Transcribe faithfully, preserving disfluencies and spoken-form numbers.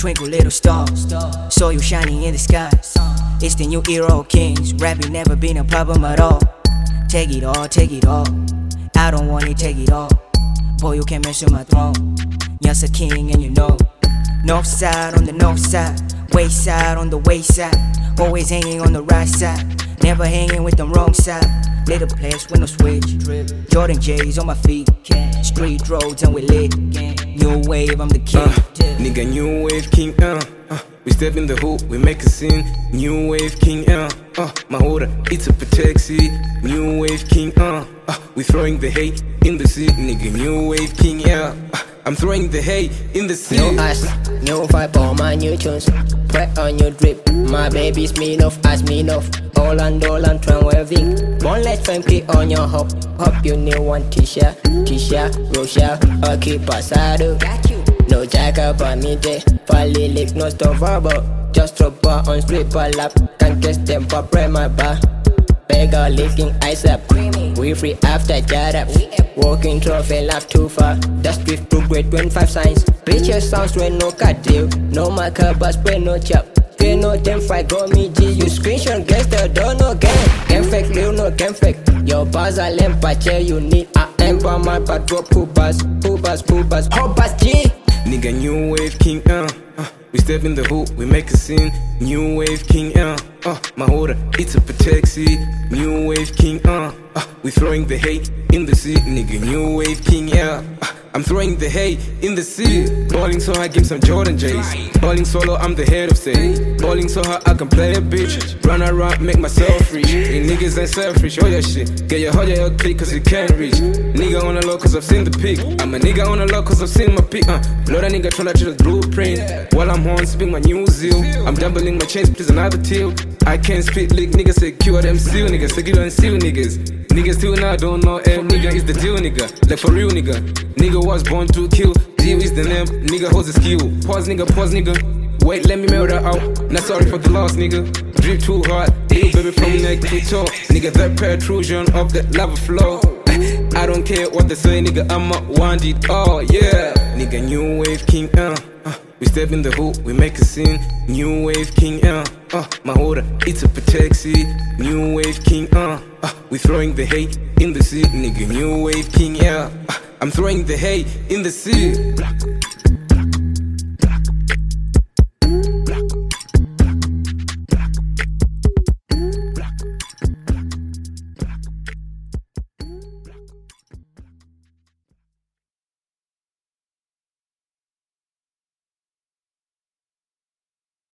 Twinkle little star, saw you shining in the sky. It's the new era of kings, rapping never been a problem at all. Take it all, take it all, I don't want it, take it all. Boy, you can't mess with my throne, you're a king and you know. North side on the north side, waist side on the waist side. Always hanging on the right side, never hanging with the wrong side. Little place with no switch, Jordan J's on my feet. Street roads and we lit, new wave, I'm the king. uh, Nigga, new wave king, uh, uh we step in the hoop, we make a scene. New wave king, uh, uh my order, it's a taxi. New wave king, uh, uh we throwing the hate in the sea. Nigga, new wave king, yeah, uh, I'm throwing the hate in the sea. New us, new vibe on my new tunes. Put on your drip, my baby's mean off, as mean off. All and all and try waving. One let fame click on your hop. Hop you new one Tisha, Tisha, Rosha, or keep pasado. No jack up on me day. Folly lick, no stop verbal. Just drop bar on stripper lap. Can't catch them for pray my bar. Beggar licking ice up. We free after jar up. Walking trophy laugh too far. That's drift to grade twenty-five signs. Picture sounds when no cut deal. No marker but spray no chop. Pay no ten five go me G. You screenshot gangster don't know game. Game fake, real no game fake. Your bars are lamp chair you need. I am for my but drop poopers. Poopers, poopers, hoppers G. Nigga, new wave king, uh, uh we step in the hoop, we make a scene. New wave king, uh, uh my order, it's a taxi. New wave king, uh, uh we throwing the hate in the sea. Nigga, new wave king, yeah, uh, I'm throwing the hate in the sea. Balling so hard, give some Jordan J's. Balling solo, I'm the head of state. Balling so hard, I can play a bitch. Run around, make myself rich. You niggas ain't selfish, all your shit. Get your hold your click cause you can't reach. Nigga on the low cause I've seen the peak. I'm a nigga on the low cause I've seen my peak. Uh, blow that nigga tryna to the blueprint. While I'm on, spin my new zeal. I'm doubling my chains, please another teal. I can't spit lick, niggas say Q them seal niggas. Say you don't seal niggas. Niggas still now don't know M, nigga is the deal, nigga. Like for real, nigga. Nigga was born to kill. Deal is the name, nigga holds the skill. Pause, nigga, pause, nigga. Wait, let me mail that out. Not sorry for the loss, nigga. Drip too hard, little baby from neck to toe. Nigga, that protrusion of the lava flow. I don't care what they say, nigga, I'ma want it all, yeah. Nigga, new wave king, uh, uh we step in the hoop, we make a scene. New wave king, uh, uh my order, it's a taxi. New wave king, uh, uh we throwing the hate in the sea. Nigga, new wave king, yeah, uh, I'm throwing the hate in the sea.